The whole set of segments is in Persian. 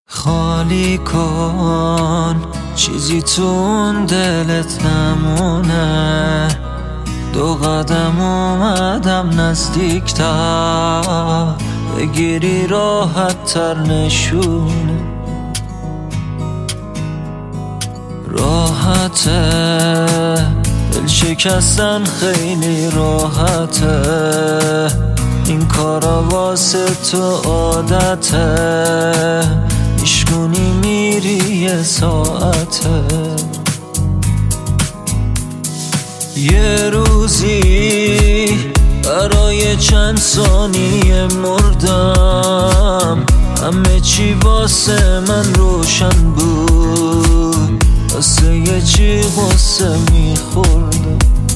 خالی کن چیزی تو اون دلت نمونه. 2 قدم اومدم نزدیکتر، بگیری راحت تر نشونه. راحته دل شکستن خیلی راحته، این کارا واسه تو عادته. میشکنی میری یه ساعته، یه روزی برای چند ثانیه مردم. همه چی واسه من روشن بود، واسه یه چی واسه میخوردم.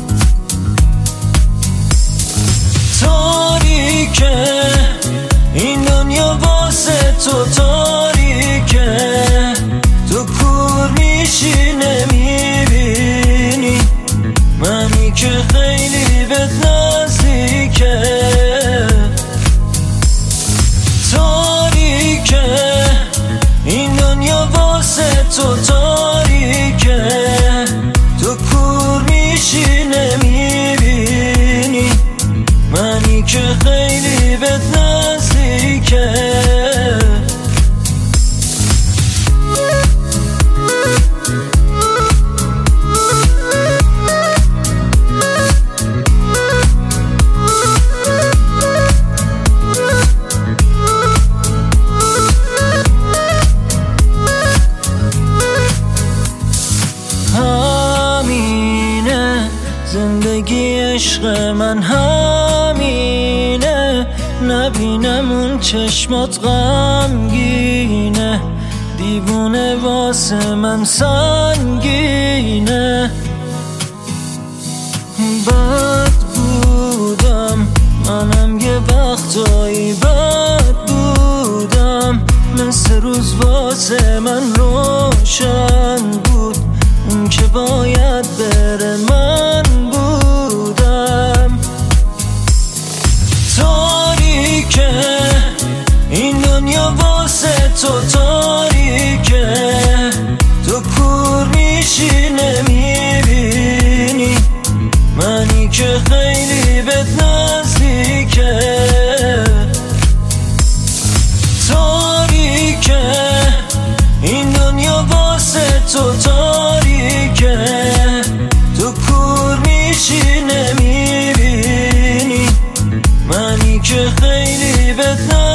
تاریکه این دنیا واسه تو، تاریکه تو کور میشی نمیبینی منی که خیلی بهت نزدیکه. تاریکه این دنیا واسه تو، تاریکه تو کور میشی نمیبینی منی که خیلی بهت نزدیکه. همینه زندگی عشق من، همینه نبینم اون چشمات غمگینه. دیوونه واسه من سنگینه. بد بودم منم یه وقتایی، بد بودم مثل روز واسه من روشن بود. اون که باید بره من بودم. تاریکه این دنیا واسه تو، تاریکه تو کور میشی نمیبینی منی که خیلی بهت نزدیکه. تاریکه این دنیا واسه تو، تاریکه تو کور میشی نمیبینی منی که خیلی بهت